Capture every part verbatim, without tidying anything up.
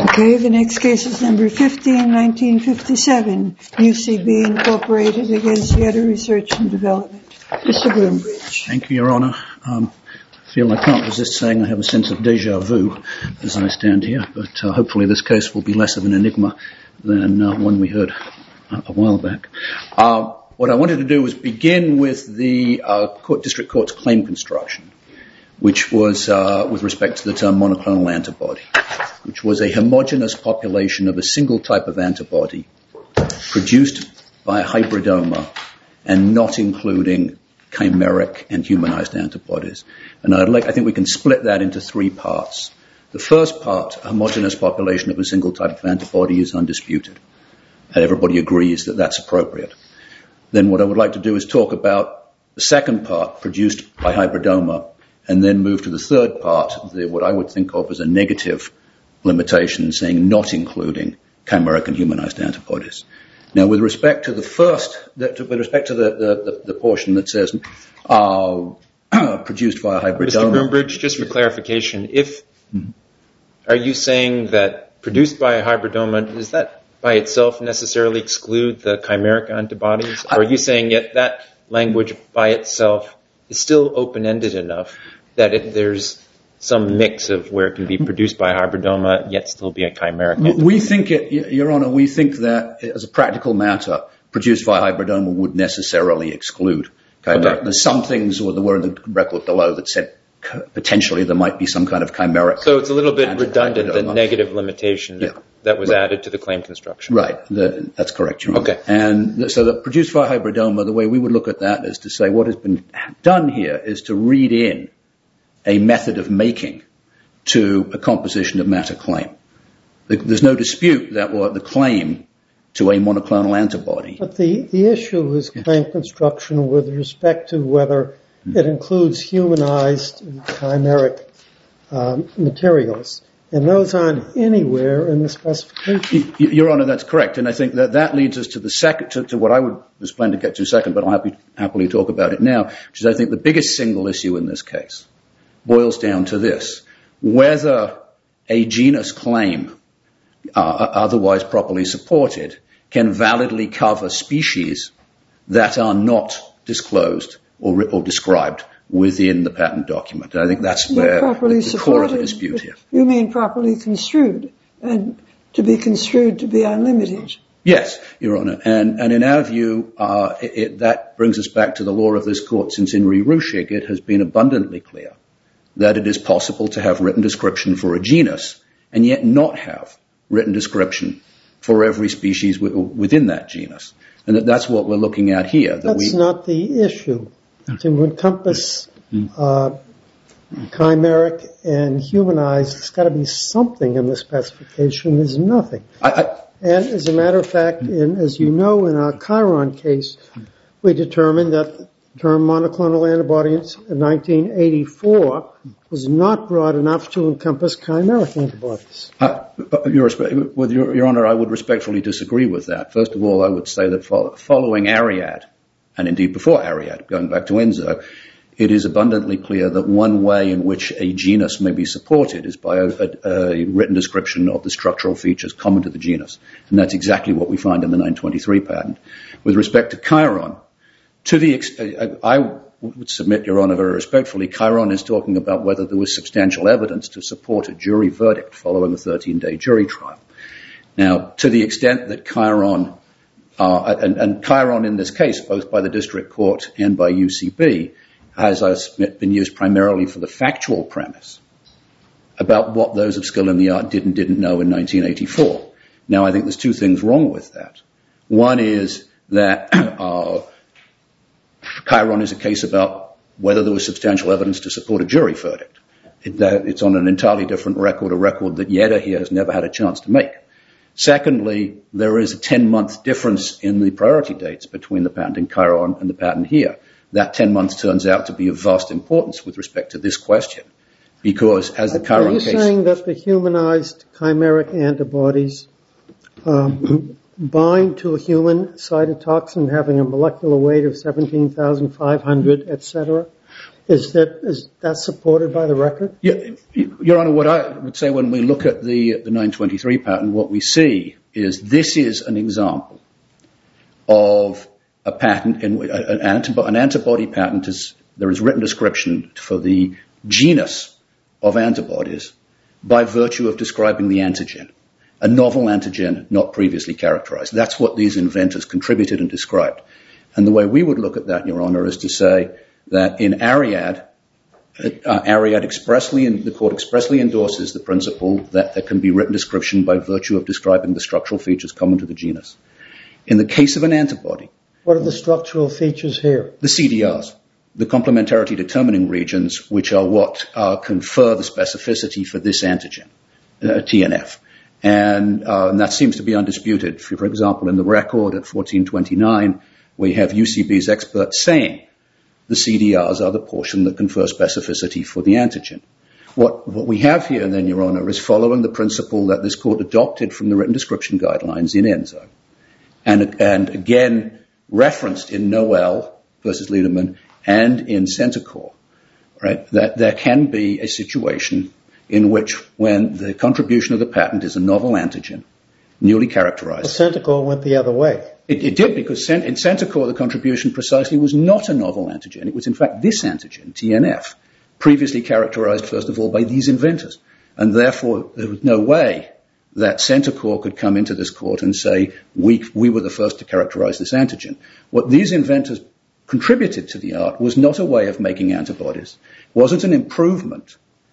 Okay, the next case is number fifteen nineteen fifty-seven, U C B Incorporated against Yetta Research and Development. Mister Groombridge. Thank you, Your Honor. Um, I feel I can't resist saying I have a sense of deja vu as I stand here, but uh, hopefully this case will be less of an enigma than uh, one we heard a, a while back. Uh, what I wanted to do was begin with the uh, court, district court's claim construction, which was uh, with respect to the term monoclonal antibody, which was a homogeneous population of a single type of antibody produced by a hybridoma and not including chimeric and humanized antibodies. And I'd like, I think we can split that into three parts. The first part, a homogeneous population of a single type of antibody, is undisputed. And everybody agrees that that's appropriate. Then what I would like to do is talk about the second part, produced by hybridoma, and then move to the third part, the, what I would think of as a negative limitation, saying not including chimeric and humanized antibodies. Now, with respect to the first, the, to, with respect to the, the, the, the portion that says uh, produced via hybridoma. Mister Groombridge, just for clarification, if mm-hmm. are you saying that produced by a hybridoma, does that by itself necessarily exclude the chimeric antibodies? Or are you saying yet that language by itself is still open-ended enough that it, there's some mix of where it can be produced by hybridoma yet still be a chimeric antibody? We think it, Your Honor, we think that as a practical matter, produced by hybridoma would necessarily exclude chimeric. Okay. There's some things, or there were in the record below, that said potentially there might be some kind of chimeric. So it's a little bit redundant, the negative limitation that, yeah. that was right. added to the claim construction. Right. The, that's correct, Your Honor. Okay. And the, so the produced via hybridoma, the way we would look at that is to say what has been done here is to read in a method of making to a composition of matter claim. There's no dispute that what the claim to a monoclonal antibody. But the, the issue is claim construction with respect to whether it includes humanized and chimeric um, materials. And those aren't anywhere in the specification. Your Honor, that's correct. And I think that that leads us to the second, to, to what I would, was planning to get to second, but I'll happy, happily talk about it now, which is I think the biggest single issue in this case boils down to this: whether a genus claim, uh, otherwise properly supported, can validly cover species that are not disclosed or, or described within the patent document. And I think that's where the, the core of the dispute here. You mean properly construed, and to be construed to be unlimited. Yes, Your Honor. And, and in our view, uh, it, it, that brings us back to the law of this court since in re Ruchig. It has been abundantly clear that it is possible to have written description for a genus and yet not have written description for every species w- within that genus. And that that's what we're looking at here. That that's we, not the issue. To encompass uh, chimeric and humanized, there's got to be something in the specification. There's nothing. I, I, and as a matter of fact, in, as you know, in our Chiron case, we determined that the term monoclonal antibodies in nineteen eighty-four was not broad enough to encompass chimeric antibodies. I, your, with your, your Honor, I would respectfully disagree with that. First of all, I would say that following Ariad, and indeed before Ariad, going back to Enzo, it is abundantly clear that one way in which a genus may be supported is by a, a, a written description of the structural features common to the genus. And that's exactly what we find in the nine twenty-three patent. With respect to Chiron, to the ex- I would submit, Your Honor, very respectfully, Chiron is talking about whether there was substantial evidence to support a jury verdict following a thirteen-day jury trial. Now, to the extent that Chiron, uh, and, and Chiron in this case, both by the district court and by U C B, has I submit, been used primarily for the factual premise about what those of skill in the art did and didn't know in nineteen eighty-four. Now, I think there's two things wrong with that. One is that uh, Chiron is a case about whether there was substantial evidence to support a jury verdict. It, that it's on an entirely different record, a record that Yetta here has never had a chance to make. Secondly, there is a ten-month difference in the priority dates between the patent in Chiron and the patent here. That ten months turns out to be of vast importance with respect to this question, because as the Chiron case... Are you saying that the humanized chimeric antibodies um, bind to a human cytotoxin having a molecular weight of seventeen thousand five hundred, et cetera, Is that is that supported by the record? Yeah, Your Honor, what I would say when we look at the, the nine twenty-three patent, what we see is this is an example of a patent, in an, antibody, an antibody patent. Is, there is written description for the genus of antibodies by virtue of describing the antigen, a novel antigen not previously characterized. That's what these inventors contributed and described. And the way we would look at that, Your Honor, is to say that in Ariad, uh, Ariad expressly, and the court expressly endorses the principle that there can be written description by virtue of describing the structural features common to the genus. In the case of an antibody, what are the structural features here? The C D Rs, the complementarity determining regions, which are what uh, confer the specificity for this antigen, uh, T N F. And, uh, and that seems to be undisputed. For, for example, in the record at fourteen twenty-nine, we have U C B's expert saying the C D Rs are the portion that confer specificity for the antigen. What, what we have here, then, Your Honor, is following the principle that this court adopted from the written description guidelines in Enzo, and, and again referenced in Noel versus Liederman and in Centocor, right, that there can be a situation in which when the contribution of the patent is a novel antigen, newly characterized. Well, Centocor went the other way. It, it did, because in Centocor the contribution precisely was not a novel antigen. It was in fact this antigen, T N F, previously characterized first of all by these inventors. And therefore there was no way that Centocor could come into this court and say, we, we were the first to characterize this antigen. What these inventors contributed to the art was not a way of making antibodies, wasn't an improvement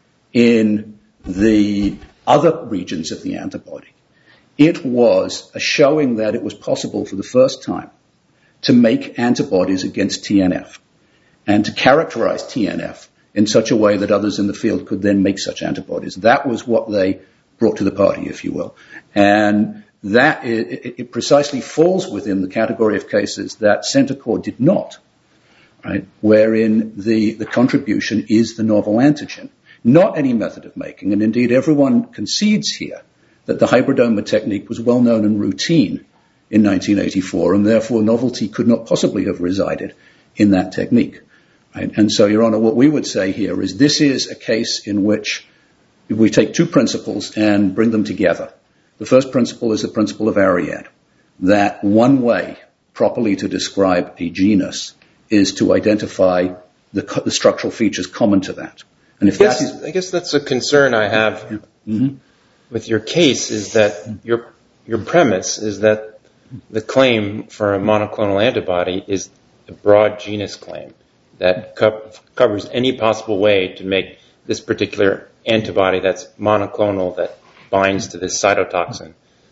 in the other regions of the antibody. It was a showing that it was possible for the first time to make antibodies against T N F and to characterize T N F in such a way that others in the field could then make such antibodies. That was what they brought to the party, if you will. And that it, it precisely falls within the category of cases that Centocor did not, right, wherein the, the contribution is the novel antigen, not any method of making. And indeed, everyone concedes here that the hybridoma technique was well known and routine in nineteen eighty-four, and therefore novelty could not possibly have resided in that technique. Right? And so, Your Honor, what we would say here is this is a case in which we take two principles and bring them together. The first principle is the principle of Ariad, that one way properly to describe a genus is to identify the, the structural features common to that. And if I guess, that is, I guess that's a concern I have mm-hmm. with your case, is that your your premise is that the claim for a monoclonal antibody is a broad genus claim that co- covers any possible way to make this particular antibody that's monoclonal that binds to this cytotoxin.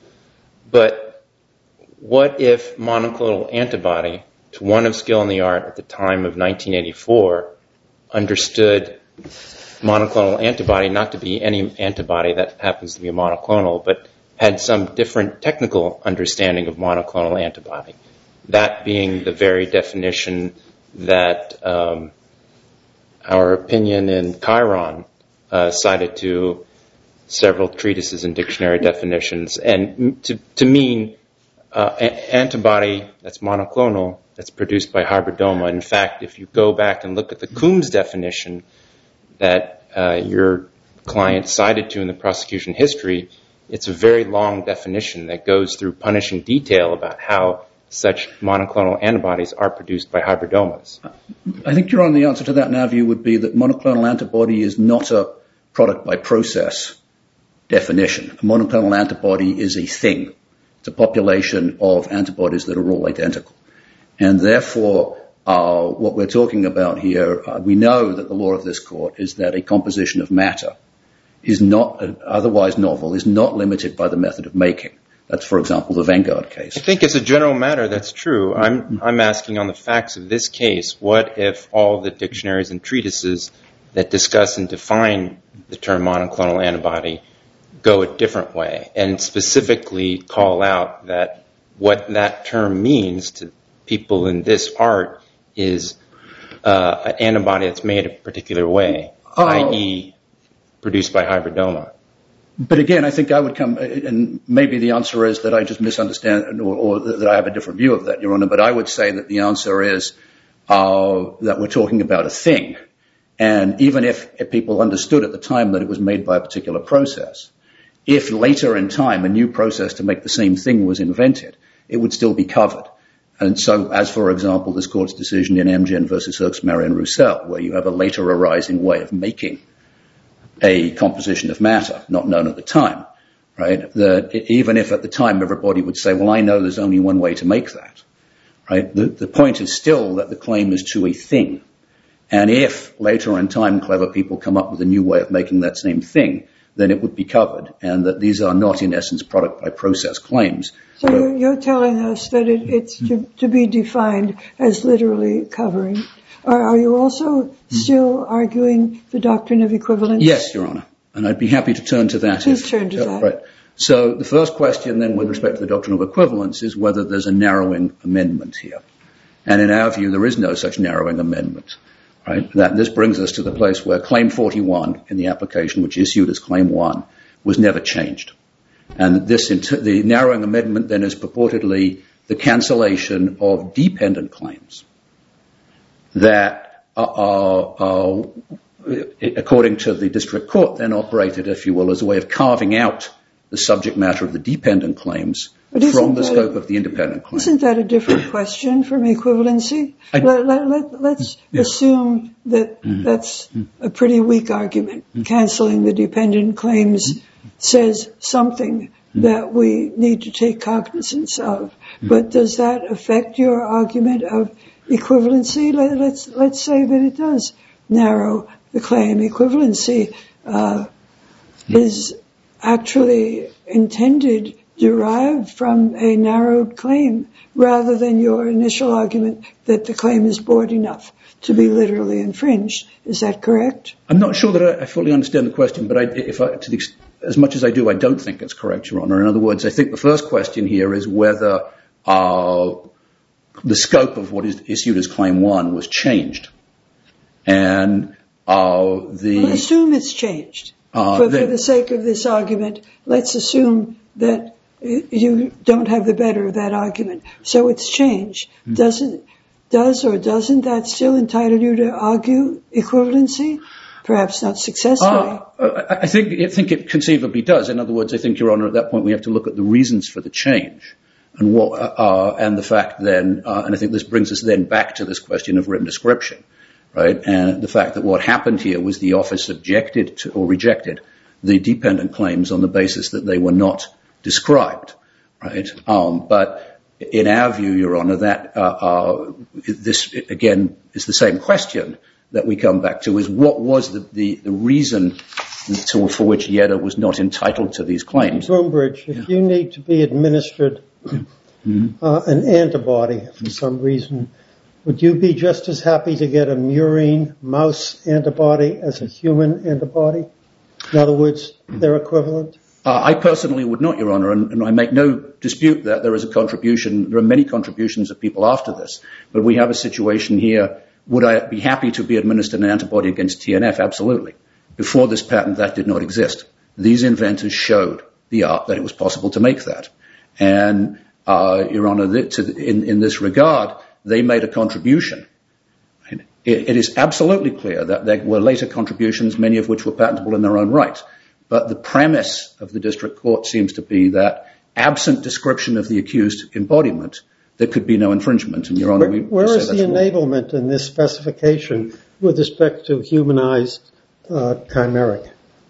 But what if monoclonal antibody, to one of skill in the art at the time of nineteen eighty-four, understood monoclonal antibody not to be any antibody that happens to be a monoclonal, but had some different technical understanding of monoclonal antibody, that being the very definition that um, our opinion in Chiron uh, cited to several treatises and dictionary definitions, and to, to mean uh, a- antibody that's monoclonal that's produced by hybridoma. In fact, if you go back and look at the Coombs definition that uh, your client cited to in the prosecution history, it's a very long definition that goes through punishing detail about how such monoclonal antibodies are produced by hybridomas. I think, Your Honor, the answer to that in our view would be that monoclonal antibody is not a product by process definition. A monoclonal antibody is a thing. It's a population of antibodies that are all identical. And therefore, uh, what we're talking about here, uh, we know that the law of this court is that a composition of matter is not uh, otherwise novel, is not limited by the method of making. That's, for example, the Vanguard case. I think as a general matter, that's true. I'm, I'm asking on the facts of this case, what if all the dictionaries and treatises that discuss and define the term monoclonal antibody go a different way, and specifically call out that what that term means to people in this art is uh, an antibody that's made a particular way, oh. that is produced by hybridoma. But again, I think I would come, and maybe the answer is that I just misunderstand, or, or that I have a different view of that, Your Honor, but I would say that the answer is uh, that we're talking about a thing. And even if, if people understood at the time that it was made by a particular process, if later in time a new process to make the same thing was invented, it would still be covered. And so, as for example, this court's decision in Amgen versus Erskine and Roussel, where you have a later arising way of making a composition of matter, not known at the time, right? That even if at the time everybody would say, well, I know there's only one way to make that, right? The, the point is still that the claim is to a thing. And if later in time clever people come up with a new way of making that same thing, then it would be covered, and that these are not, in essence, product by process claims. So you're, you're telling us that it, it's to, to be defined as literally covering. Are, are you also still arguing the doctrine of equivalence? Yes, Your Honor, and I'd be happy to turn to that. Please if, turn to uh, that. Right. So the first question then with respect to the doctrine of equivalence is whether there's a narrowing amendment here. And in our view, there is no such narrowing amendment. Right. That this brings us to the place where Claim forty-one in the application, which issued as Claim one, was never changed. And this, the narrowing amendment then is purportedly the cancellation of dependent claims that are, are, are, according to the district court, then operated, if you will, as a way of carving out the subject matter of the dependent claims from the scope of the independent claim. Isn't that a different question from equivalency? I, let, let, let, let's yeah. assume that mm-hmm. that's a pretty weak argument. Mm-hmm. Canceling the dependent claims mm-hmm. says something mm-hmm. that we need to take cognizance of. Mm-hmm. But does that affect your argument of equivalency? Let, let's, let's say that it does narrow the claim. Equivalency uh, mm-hmm. is actually intended derived from a narrowed claim rather than your initial argument that the claim is broad enough to be literally infringed. Is that correct? I'm not sure that I fully understand the question, but I, if I, to the, as much as I do, I don't think it's correct, Your Honor. In other words, I think the first question here is whether uh, the scope of what is issued as Claim one was changed. And uh, the... Well, assume it's changed. Uh, for, then, for the sake of this argument, let's assume that you don't have the better of that argument. So it's changed. Mm-hmm. Doesn't, does or doesn't that still entitle you to argue equivalency? Perhaps not successfully. Uh, I think, I think it conceivably does. In other words, I think, Your Honor, at that point we have to look at the reasons for the change and what, uh, and the fact then, uh, and I think this brings us then back to this question of written description, right? And the fact that what happened here was the office objected to or rejected the dependent claims on the basis that they were not described, right? Um, but in our view, Your Honor, that uh, uh, this again is the same question that we come back to: is what was the the, the reason to, for which Yedda was not entitled to these claims? Groombridge, if yeah. you need to be administered mm-hmm. uh, an antibody for some reason, would you be just as happy to get a murine mouse antibody as a human antibody? In other words, they're equivalent? Uh, I personally would not, Your Honor, and, and I make no dispute that there is a contribution. There are many contributions of people after this, but we have a situation here. Would I be happy to be administered an antibody against T N F? Absolutely. Before this patent, that did not exist. These inventors showed the art that it was possible to make that. And, uh, Your Honor, th- to, in, in this regard, they made a contribution. It, it is absolutely clear that there were later contributions, many of which were patentable in their own right. But the premise of the district court seems to be that absent description of the accused embodiment, there could be no infringement. And, Your Honor, we where is the wrong. enablement in this specification with respect to humanized uh, chimeric?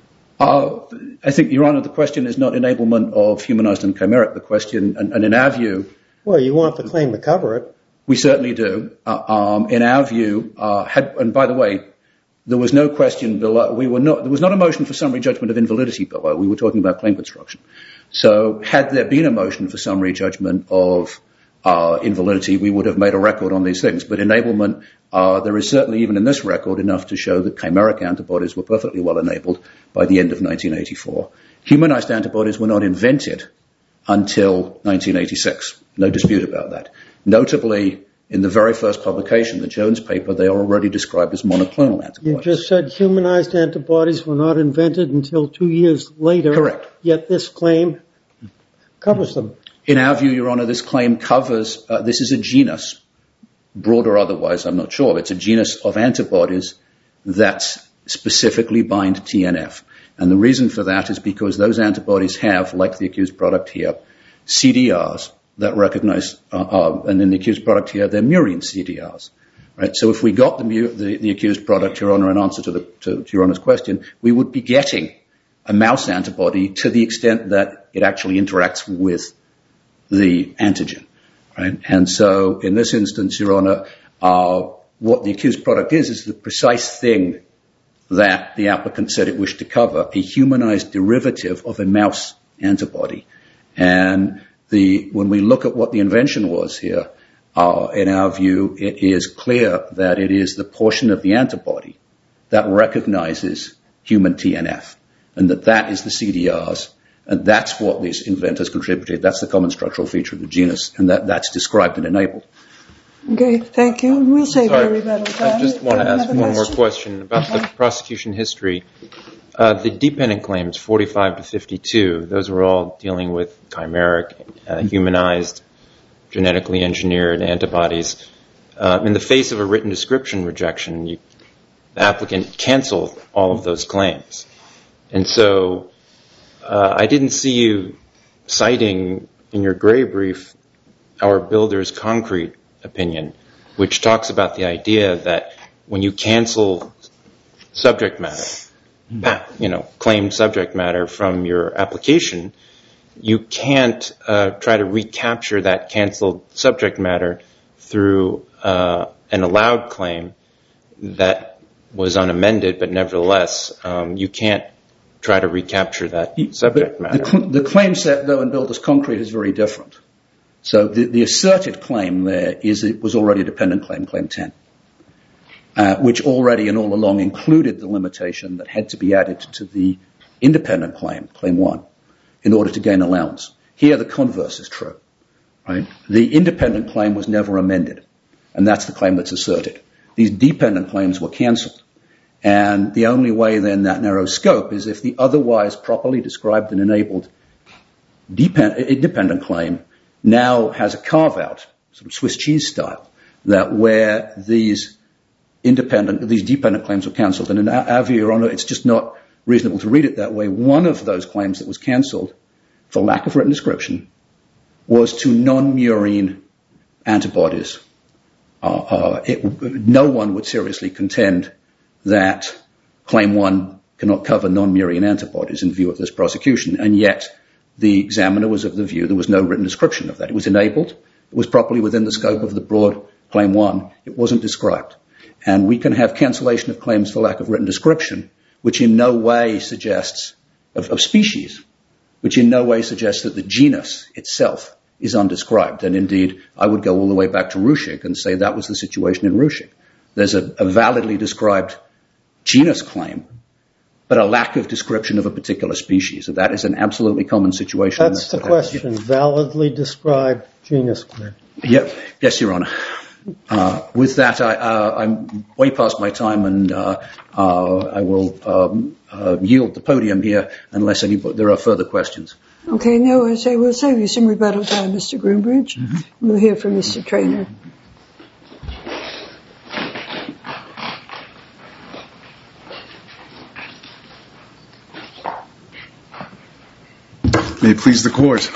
Uh, I think, Your Honor, the question is not enablement of humanized and chimeric. The question, and, and in our view... Well, you want the claim to cover it. We certainly do. Uh, um, in our view, uh, had, and by the way, there was no question below. We were not. There was not a motion for summary judgment of invalidity below. We were talking about claim construction. So, had there been a motion for summary judgment of uh, invalidity, we would have made a record on these things. But enablement, uh, there is certainly even in this record enough to show that chimeric antibodies were perfectly well enabled by the end of nineteen eighty-four. Humanized antibodies were not invented until nineteen eighty-six. No dispute about that. Notably, in the very first publication, the Jones paper, they are already described as monoclonal antibodies. You just said humanized antibodies were not invented until two years later. Correct. Yet this claim covers them. In our view, Your Honor, this claim covers, uh, this is a genus, broad or otherwise, I'm not sure. It's a genus of antibodies that specifically bind T N F. And the reason for that is because those antibodies have, like the accused product here, C D Rs that recognize, uh, uh, and in the accused product here, they're murine C D Rs. Right? So if we got the, mu- the, the accused product, Your Honor, in answer to, the, to, to Your Honor's question, we would be getting a mouse antibody to the extent that it actually interacts with the antigen. Right? And so in this instance, Your Honor, uh, what the accused product is, is the precise thing that the applicant said it wished to cover, a humanized derivative of a mouse antibody. And the, when we look at what the invention was here, uh, in our view, it is clear that it is the portion of the antibody that recognizes human T N F, and that that is the C D Rs, and that's what these inventors contributed. That's the common structural feature of the genus, and that, that's described and enabled. Okay, thank you. We'll save Sorry, very little time. I just want to ask one more question about the prosecution history. Uh, the dependent claims, forty-five to fifty-two, those were all dealing with chimeric, uh, humanized, genetically engineered antibodies. Uh, in the face of a written description rejection, you, the applicant canceled all of those claims. And so uh, I didn't see you citing in your gray brief our builder's concrete opinion, which talks about the idea that when you cancel subject matter, you know, claimed subject matter from your application, you can't uh, try to recapture that canceled subject matter through uh, an allowed claim that was unamended, but nevertheless, um, you can't try to recapture that subject matter. The, cl- the claim set, though, in builder's concrete is very different. So the, the asserted claim there is it was already a dependent claim, claim ten, uh, which already and all along included the limitation that had to be added to the independent claim, claim one, in order to gain allowance. Here the converse is true. Right? The independent claim was never amended, and that's the claim that's asserted. These dependent claims were cancelled. And the only way then that narrows scope is if the otherwise properly described and enabled depend- independent claim now has a carve-out, sort of Swiss cheese style, that where these independent, these dependent claims were cancelled. And in our, our view, Your Honor, it's just not reasonable to read it that way. One of those claims that was cancelled for lack of written description was to non-murine antibodies. Uh, uh, it, no one would seriously contend that claim one cannot cover non-murine antibodies in view of this prosecution, and yet the examiner was of the view there was no written description of that. It was enabled. It was properly within the scope of the broad claim one. It wasn't described. And we can have cancellation of claims for lack of written description, which in no way suggests, of, of species, which in no way suggests that the genus itself is undescribed. And indeed, I would go all the way back to Ruchig and say that was the situation in Ruchig. There's a, a validly described genus claim, but a lack of description of a particular species. So that is an absolutely common situation. That's, That's the question, happened. Validly described genus claim. Yep. Yes, Your Honor. Uh, with that, I, uh, I'm way past my time, and uh, uh, I will um, uh, yield the podium here unless any, there are further questions. Okay, no, I say we'll save you some rebuttal time, Mister Groombridge. Mm-hmm. We'll hear from Mister Traynor. May it please the Court.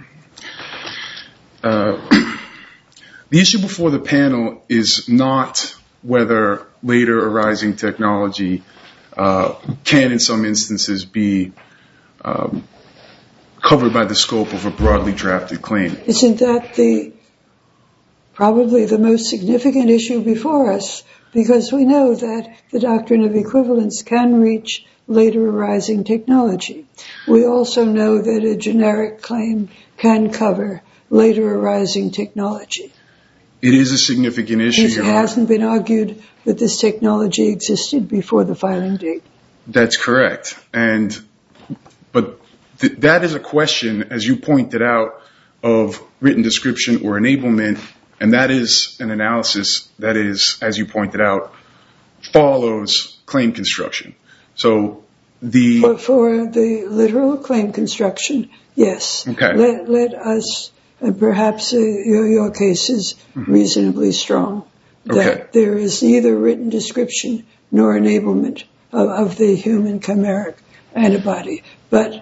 Uh, the issue before the panel is not whether later arising technology uh, can, in some instances, be um, covered by the scope of a broadly drafted claim. Isn't that the probably the most significant issue before us? Because we know that the doctrine of equivalence can reach later arising technology. We also know that a generic claim can cover later arising technology. It is a significant issue. It hasn't been argued that this technology existed before the filing date. That's correct. And but th- that is a question, as you pointed out, of written description or enablement, and that is an analysis that is, as you pointed out, follows claim construction. So the for, for the literal claim construction, yes. Okay. Let, let us, and perhaps uh, your, your case is reasonably strong. that okay. there is neither written description nor enablement of, of the human chimeric antibody. But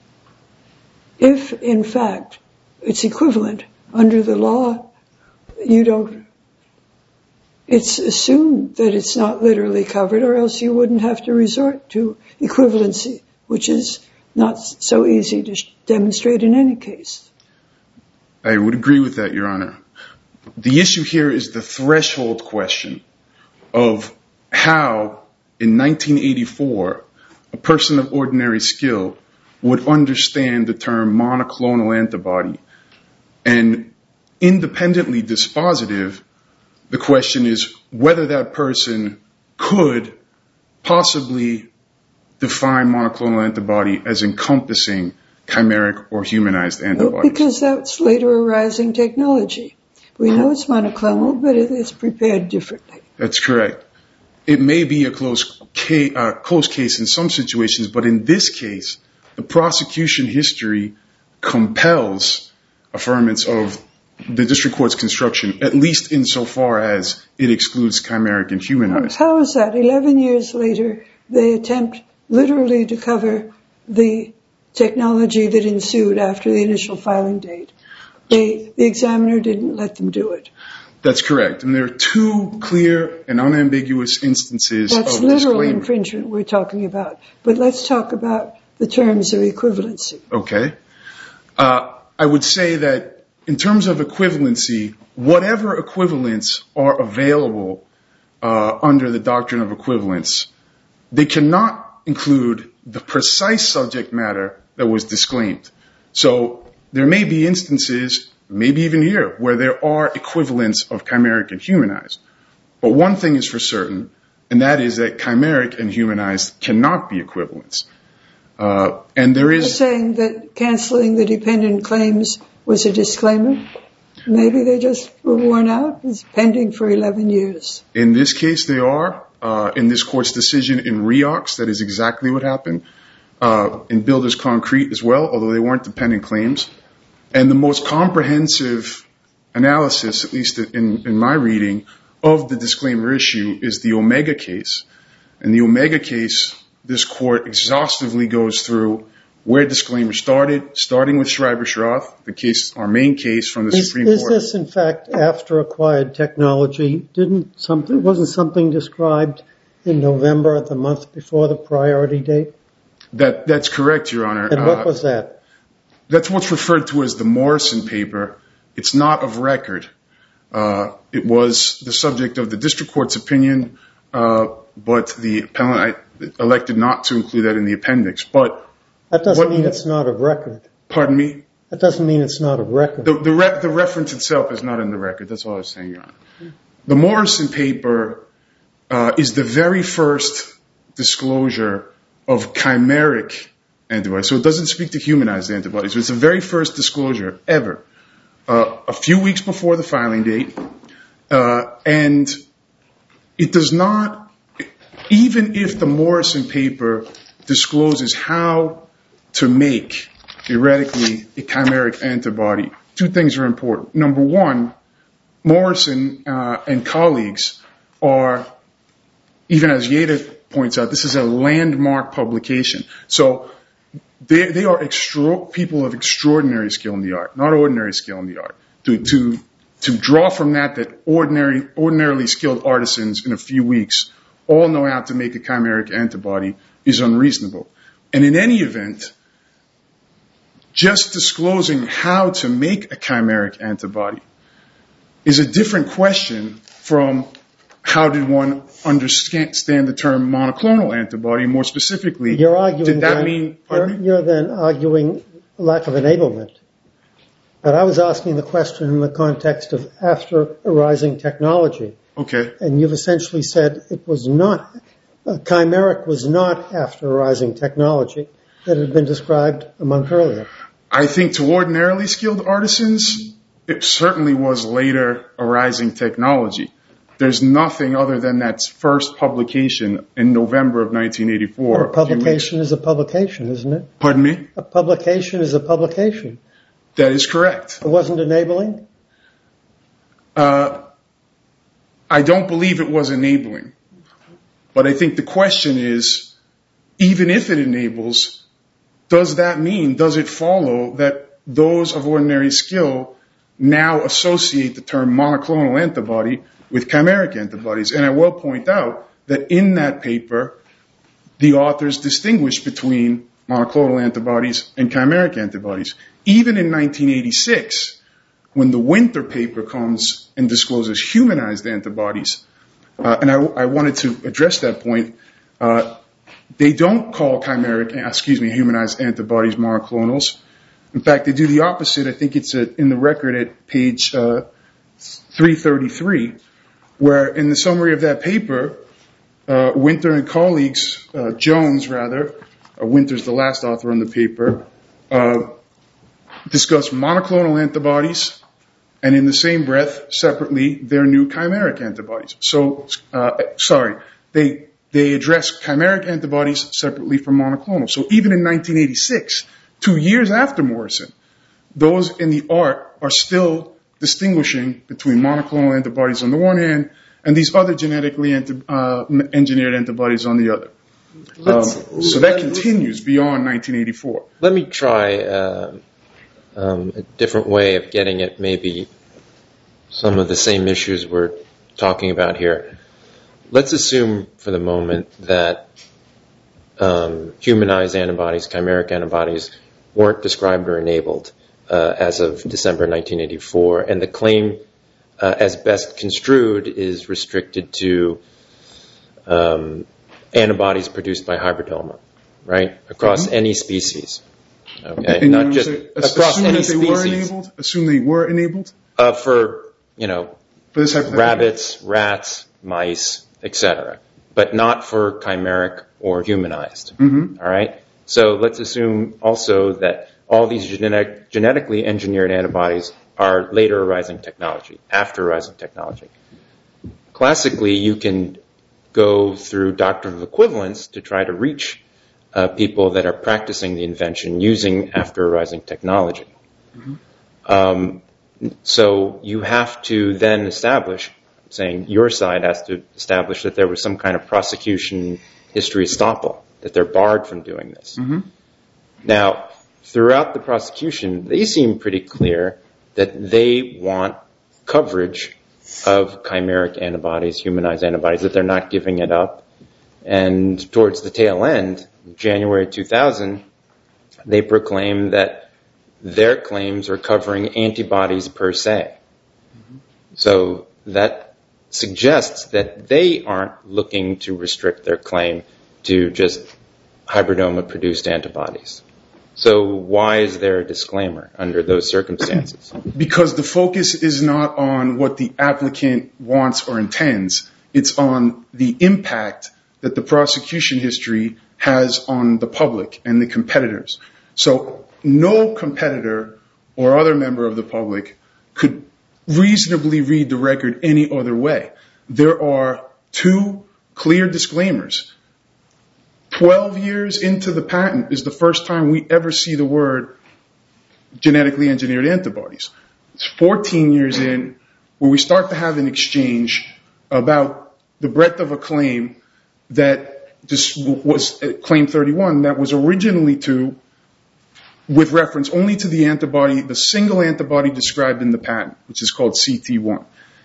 if, in fact, it's equivalent under the law, you don't, it's assumed that it's not literally covered, or else you wouldn't have to resort to equivalency, which is not so easy to demonstrate in any case. I would agree with that, Your Honor. The issue here is the threshold question of how, in nineteen eighty-four, a person of ordinary skill would understand the term monoclonal antibody. And independently dispositive, the question is whether that person could possibly define monoclonal antibody as encompassing chimeric or humanized antibodies. Because that's later arising technology. We know it's monoclonal, but it's prepared differently. That's correct. It may be a close case, uh, close case in some situations, but in this case, the prosecution history compels affirmance of the district court's construction, at least insofar as it excludes chimeric and humanized. How is that? Eleven years later, they attempt literally to cover the technology that ensued after the initial filing date. They, the examiner didn't let them do it. That's correct. And there are two clear and unambiguous instances That's of literal disclaimer. infringement we're talking about. But let's talk about the terms of equivalency. Okay. Uh, I would say that in terms of equivalency, whatever equivalents are available uh, under the doctrine of equivalence, they cannot include the precise subject matter that was disclaimed. So there may be instances, maybe even here, where there are equivalents of chimeric and humanized. But one thing is for certain, and that is that chimeric and humanized cannot be equivalents. Uh, and there is... You're saying that canceling the dependent claims was a disclaimer? Maybe they just were worn out? It's pending for eleven years. In this case, they are. Uh, in this court's decision in Reox, that is exactly what happened. Uh, in Builders Concrete as well, although they weren't dependent claims. And the most comprehensive analysis, at least in, in my reading, of the disclaimer issue is the Omega case. In the Omega case, this court exhaustively goes through where disclaimer started, starting with Schreiber-Schroth, the case, our main case from the is, Supreme is Court. Is this, in fact, after acquired technology? Didn't something, wasn't something described in November, the month before the priority date? That, that's correct, Your Honor. And what uh, was that? That's what's referred to as the Morrison paper. It's not of record. Uh, it was the subject of the district court's opinion, uh, but the appellant elected not to include that in the appendix. But that doesn't what, mean it's not of record. Pardon me? That doesn't mean it's not of record. The, the, re- the reference itself is not in the record. That's all I was saying, Your Honor. The Morrison paper uh, is the very first disclosure of chimeric antibodies. So it doesn't speak to humanized antibodies. It's the very first disclosure ever, uh, a few weeks before the filing date. Uh, and it does not, even if the Morrison paper discloses how to make, theoretically, a chimeric antibody, two things are important. Number one, Morrison uh, and colleagues are, even as Yeda points out, this is a landmark publication. So they, they are extra, people of extraordinary skill in the art, not ordinary skill in the art. To, to, to draw from that that ordinary, ordinarily skilled artisans in a few weeks all know how to make a chimeric antibody is unreasonable. And in any event, just disclosing how to make a chimeric antibody is a different question from how did one understand the term monoclonal antibody, more specifically. You're arguing did that then, mean, you're, you're then arguing lack of enablement. But I was asking the question in the context of after arising technology. Okay. And you've essentially said it was not, uh, chimeric was not after arising technology that had been described a month earlier. I think to ordinarily skilled artisans, it certainly was later arising technology. There's nothing other than that first publication in November of nineteen eighty-four. Well, a publication is a publication, isn't it? Pardon me? A publication is a publication. That is correct. It wasn't enabling? Uh, I don't believe it was enabling. But I think the question is, even if it enables, does that mean, does it follow that those of ordinary skill now associate the term monoclonal antibody with chimeric antibodies? And I will point out that in that paper, the authors distinguished between monoclonal antibodies and chimeric antibodies. Even in nineteen eighty-six, when the Winter paper comes and discloses humanized antibodies, uh, and I, I wanted to address that point, uh, they don't call chimeric, excuse me, humanized antibodies monoclonals. In fact, they do the opposite. I think it's a, in the record at page uh, three thirty-three, where in the summary of that paper, uh, Winter and colleagues, uh, Jones rather, uh, Winter's the last author on the paper, uh, discuss monoclonal antibodies, and in the same breath, separately, their new chimeric antibodies. So, uh, sorry, they they address chimeric antibodies separately from monoclonal. So even in nineteen eighty-six, two years after Morrison, those in the art are still distinguishing between monoclonal antibodies on the one hand and these other genetically anti- uh, engineered antibodies on the other. Um, so that continues beyond nineteen eighty-four. Let me try uh, um, a different way of getting at maybe some of the same issues we're talking about here. Let's assume for the moment that um, humanized antibodies, chimeric antibodies, weren't described or enabled uh, as of December nineteen eighty-four, and the claim, uh, as best construed, is restricted to um, antibodies produced by hybridoma, right, across mm-hmm. any species. Okay, and not just say, across assume any that they species. Were enabled? Assume they were enabled uh, for you know for this rabbits, rats, mice, et cetera, but not for chimeric or humanized. Mm-hmm. All right. So let's assume also that all these genetic, genetically engineered antibodies are later arising technology, after arising technology. Classically, you can go through doctrine of equivalence to try to reach uh, people that are practicing the invention using after arising technology. Mm-hmm. Um, so you have to then establish, saying your side has to establish that there was some kind of prosecution history estoppel, that they're barred from doing this. Mm-hmm. Now, throughout the prosecution, they seem pretty clear that they want coverage of chimeric antibodies, humanized antibodies, that they're not giving it up. And towards the tail end, January two thousand, they proclaim that their claims are covering antibodies per se. Mm-hmm. So that suggests that they aren't looking to restrict their claim to just hybridoma-produced antibodies. So why is there a disclaimer under those circumstances? Because the focus is not on what the applicant wants or intends. It's on the impact that the prosecution history has on the public and the competitors. So no competitor or other member of the public could reasonably read the record any other way. There are two clear disclaimers. Twelve years into the patent is the first time we ever see the word genetically engineered antibodies. It's fourteen years in where we start to have an exchange about the breadth of a claim that this was claim thirty-one that was originally to, with reference only to the antibody, the single antibody described in the patent, which is called C T one.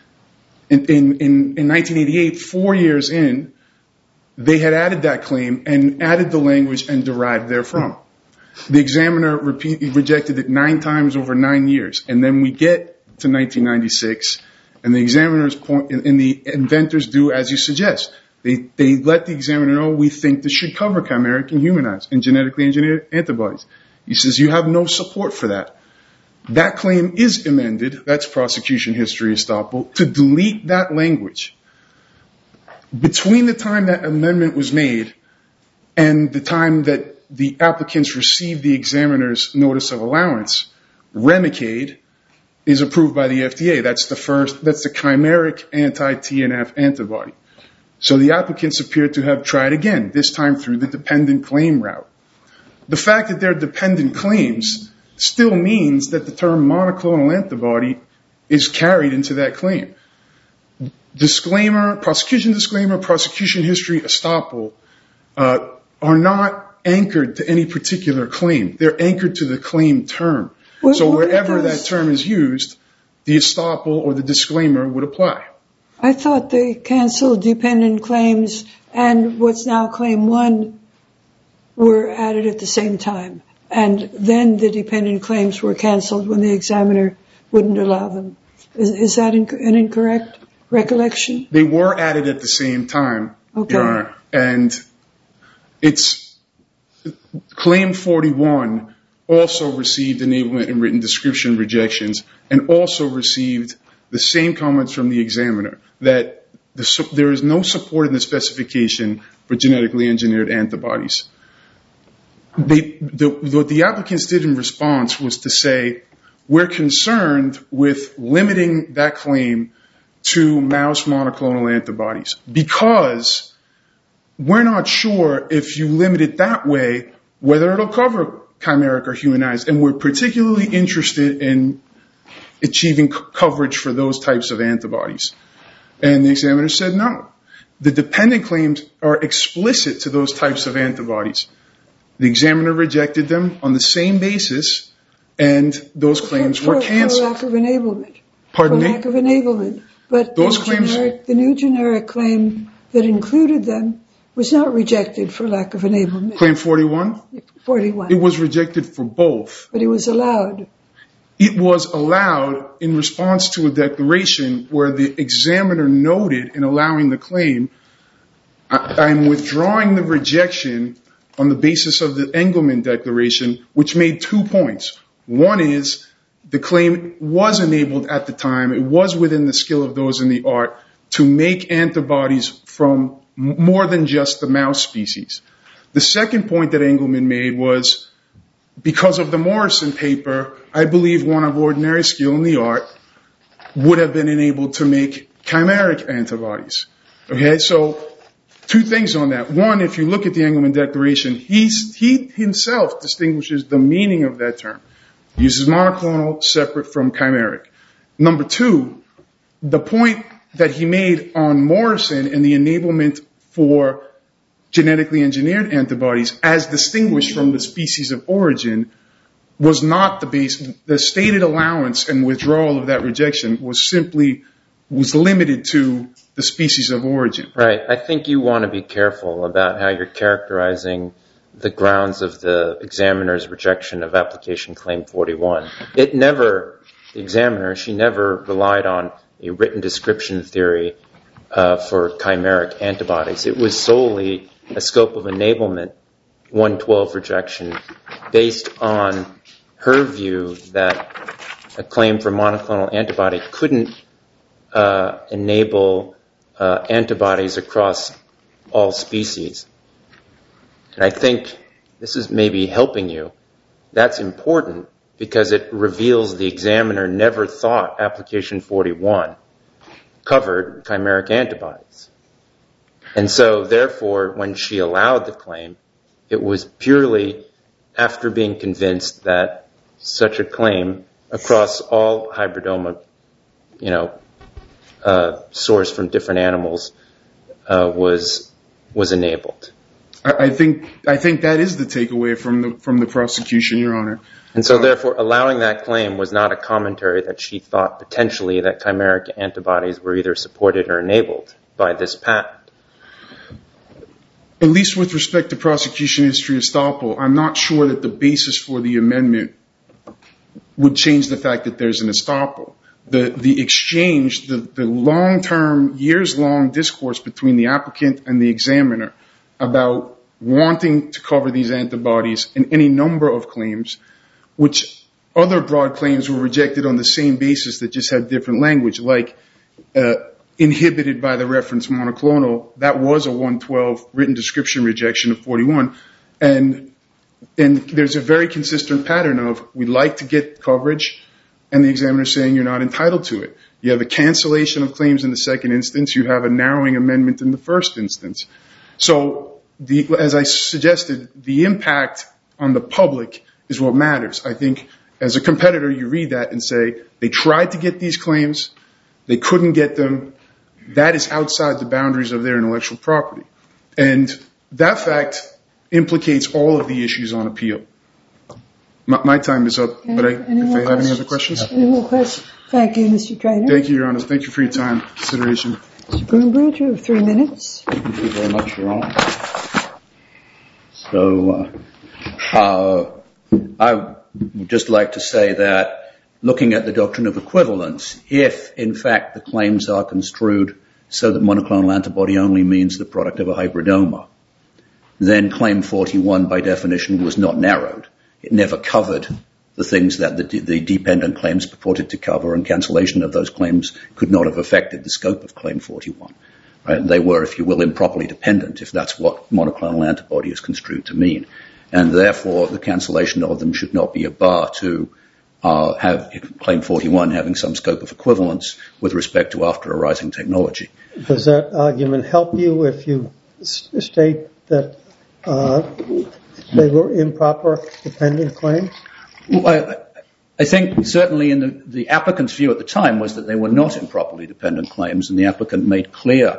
In, in, in, in nineteen eighty-eight, four years in, they had added that claim and added the language and derived therefrom. The examiner repeat, rejected it nine times over nine years. And then we get to nineteen ninety-six, and the examiners point, and the inventors do as you suggest. They, they let the examiner know, we think this should cover chimeric and humanized and genetically engineered antibodies. He says, you have no support for that. That claim is amended, that's prosecution history estoppel, to delete that language. Between the time that amendment was made and the time that the applicants received the examiner's notice of allowance, Remicade is approved by the F D A. That's the first, that's the chimeric anti-T N F antibody. So the applicants appear to have tried again, this time through the dependent claim route. The fact that they're dependent claims still means that the term monoclonal antibody is carried into that claim. disclaimer, prosecution disclaimer, prosecution history, estoppel, uh, are not anchored to any particular claim. They're anchored to the claim term. What, so wherever that term is used, the estoppel or the disclaimer would apply. I thought they canceled dependent claims and what's now claim one were added at the same time. And then the dependent claims were canceled when the examiner wouldn't allow them. Is, is that inc- an incorrect recollection? They were added at the same time, okay. Your Honor. And it's claim forty-one also received enablement and written description rejections and also received the same comments from the examiner that the, there is no support in the specification for genetically engineered antibodies. They, the, what the applicants did in response was to say, we're concerned with limiting that claim to mouse monoclonal antibodies because we're not sure if you limit it that way whether it'll cover chimeric or humanized, and we're particularly interested in achieving c- coverage for those types of antibodies. And the examiner said no. The dependent claims are explicit to those types of antibodies. The examiner rejected them on the same basis, and those claims for, were canceled. For lack of enablement. Pardon for me? lack of enablement. But those the, claims, generic, the new generic claim that included them was not rejected for lack of enablement. Claim forty-one? forty-one. It was rejected for both. But it was allowed. It was allowed in response to a declaration where the examiner noted in allowing the claim, I, I'm withdrawing the rejection on the basis of the Engelman Declaration, which made two points. One is the claim was enabled at the time. It was within the skill of those in the art to make antibodies from more than just the mouse species. The second point that Engelman made was because of the Morrison paper, I believe one of ordinary skill in the art would have been enabled to make chimeric antibodies. Okay, so two things on that. One, if you look at the Engelman Declaration, he's, he himself distinguishes the meaning of that term. He uses monoclonal separate from chimeric. Number two, the point that he made on Morrison and the enablement for genetically engineered antibodies as distinguished from the species of origin was not the base. The stated allowance and withdrawal of that rejection was simply, was limited to the species of origin. Right. I think you want to be careful about how you're characterizing the grounds of the examiner's rejection of application claim forty-one. It never, the examiner, she never relied on a written description theory uh, for chimeric antibodies. It was solely a scope of enablement one twelve rejection based on her view that a claim for monoclonal antibody couldn't uh, enable uh, antibodies across all species. And I think this is maybe helping you. That's important because it reveals the examiner never thought application forty-one covered chimeric antibodies. And so, therefore, when she allowed the claim, it was purely after being convinced that such a claim across all hybridoma, you know, uh, sourced from different animals uh, was was enabled. I think I think that is the takeaway from the from the prosecution, Your Honor. And so, therefore, allowing that claim was not a commentary that she thought potentially that chimeric antibodies were either supported or enabled by this patent. At least with respect to prosecution history estoppel, I'm not sure that the basis for the amendment would change the fact that there's an estoppel. The the exchange, the, the long-term, years-long discourse between the applicant and the examiner about wanting to cover these antibodies in any number of claims, which other broad claims were rejected on the same basis that just had different language, like uh, inhibited by the reference monoclonal. That was a one twelve written description rejection of forty-one. And, and there's a very consistent pattern of we'd like to get coverage, and the examiner saying you're not entitled to it. You have a cancellation of claims in the second instance. You have a narrowing amendment in the first instance. So, the, as I suggested, the impact on the public is what matters. I think as a competitor, you read that and say, they tried to get these claims, they couldn't get them, that is outside the boundaries of their intellectual property. And that fact implicates all of the issues on appeal. My, my time is up, Okay. but I, Any if more I have any questions? other questions? Any more questions? Thank you, Mister Traynor. Thank you, Your Honor. Thank you for your time, consideration. Mister Groombridge, you have three minutes. Thank you very much, Your Honor. So, uh, uh, I would just like to say that looking at the doctrine of equivalence, if, in fact, the claims are construed so that monoclonal antibody only means the product of a hybridoma, then Claim forty-one, by definition, was not narrowed. It never covered the things that the, the dependent claims purported to cover, and cancellation of those claims could not have affected the scope of Claim forty-one. Right? They were, if you will, improperly dependent, if that's what monoclonal antibody is construed to mean. And therefore, the cancellation of them should not be a bar to uh, have Claim forty-one having some scope of equivalence with respect to after arising technology. Does that argument help you if you s- state that uh, they were improper dependent claims? Well, I, I think certainly in the, the applicant's view at the time was that they were not improperly dependent claims, and the applicant made clear,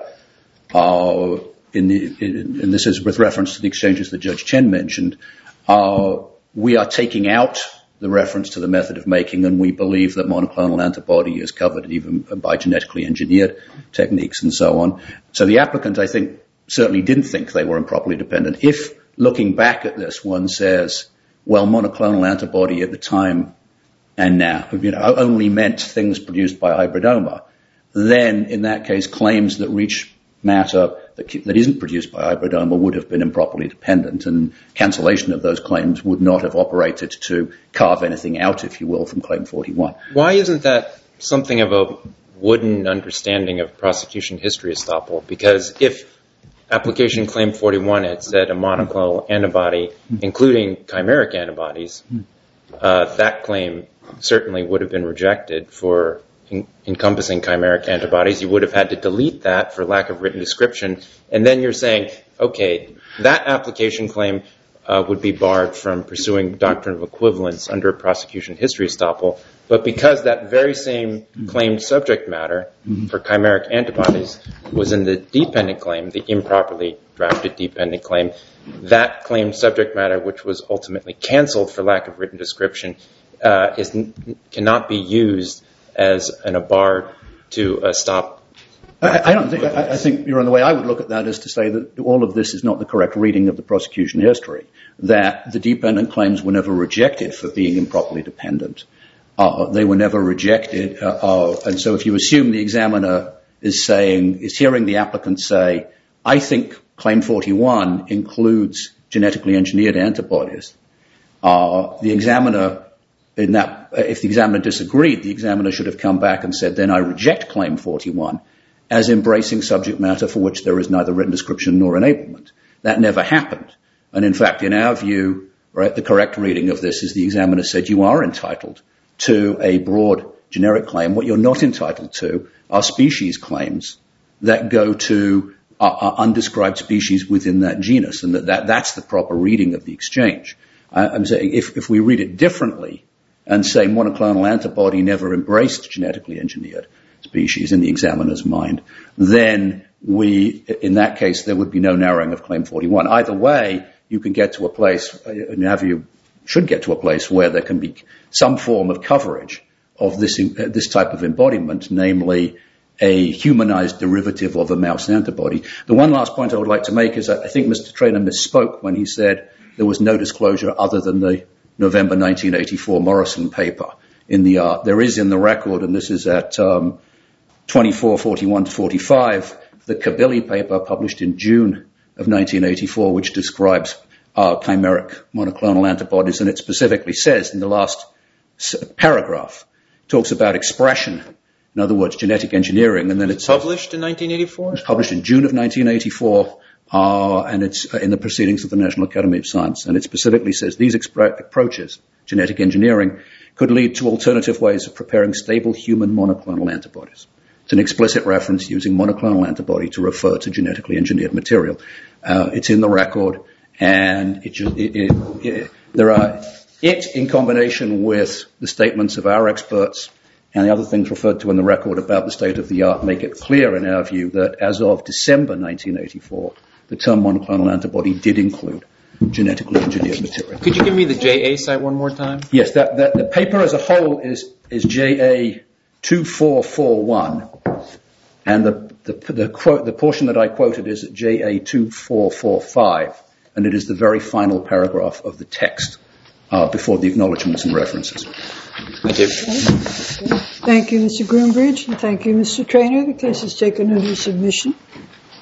uh, in the, in, and this is with reference to the exchanges that Judge Chen mentioned, uh, we are taking out the reference to the method of making, and we believe that monoclonal antibody is covered even by genetically engineered techniques and so on. So the applicant, I think, certainly didn't think they were improperly dependent. If, looking back at this, one says, well, monoclonal antibody at the time and now, you know, only meant things produced by hybridoma, then in that case, claims that reach matter that, that isn't produced by hybridoma would have been improperly dependent, and cancellation of those claims would not have operated to carve anything out, if you will, from Claim forty-one. Why isn't that something of a wooden understanding of prosecution history estoppel? Because if application Claim forty-one had said a monoclonal antibody, including chimeric antibodies, uh, that claim certainly would have been rejected for en- encompassing chimeric antibodies. You would have had to delete that for lack of written description. And then you're saying, okay, that application claim uh, would be barred from pursuing doctrine of equivalence under prosecution history estoppel. But because that very same claimed subject matter for chimeric antibodies was in the dependent claim, the improperly drafted dependent claim, that claimed subject matter, which was ultimately canceled for lack of written description, uh, is cannot be used as an, a bar to uh, stop. I, I don't think. I, I think you're on the way I would look at that is to say that all of this is not the correct reading of the prosecution history. That the dependent claims were never rejected for being improperly dependent. Uh, they were never rejected, uh, uh, and so if you assume the examiner is saying, is hearing the applicant say, I think Claim forty-one includes genetically engineered antibodies, uh, the examiner, in that, if the examiner disagreed, the examiner should have come back and said, then I reject Claim forty-one as embracing subject matter for which there is neither written description nor enablement. That never happened. And in fact, in our view, right, the correct reading of this is the examiner said you are entitled to a broad generic claim. What you're not entitled to are species claims that go to uh, uh, undescribed species within that genus, and that, that that's the proper reading of the exchange. I, I'm saying if, if we read it differently and say monoclonal antibody never embraced genetically engineered species in the examiner's mind, then we, in that case, there would be no narrowing of Claim forty-one. Either way, you can get to a place, in our view, should get to a place where there can be some form of coverage of this uh, this type of embodiment, namely a humanized derivative of a mouse antibody. The one last point I would like to make is that I think Mister Traynor misspoke when he said there was no disclosure other than the November nineteen eighty-four Morrison paper in the art. There is in the record, and this is at um, twenty-four forty-one to forty-five, the Kabili paper published in June of nineteen eighty-four, which describes uh, chimeric monoclonal antibodies, and it specifically says in the last paragraph, talks about expression, in other words, genetic engineering, and then it's published in nineteen eighty-four? It's published in June of nineteen eighty-four, uh, and it's in the Proceedings of the National Academy of Science, and it specifically says these expre- approaches, genetic engineering, could lead to alternative ways of preparing stable human monoclonal antibodies. It's an explicit reference using monoclonal antibody to refer to genetically engineered material. Uh, it's in the record, and it, it, it, it, there are it in combination with the statements of our experts and the other things referred to in the record about the state of the art make it clear, in our view, that as of December nineteen eighty-four, the term monoclonal antibody did include genetically engineered material. Could you give me the J A site one more time? Yes, that, that the paper as a whole is, is J A two four four one, and the, the, the, quote, the portion that I quoted is at J A two four four five, and it is the very final paragraph of the text uh, before the acknowledgements and references. Thank you. Thank you, Mister Groombridge, and thank you, Mister Traynor. The case is taken under submission.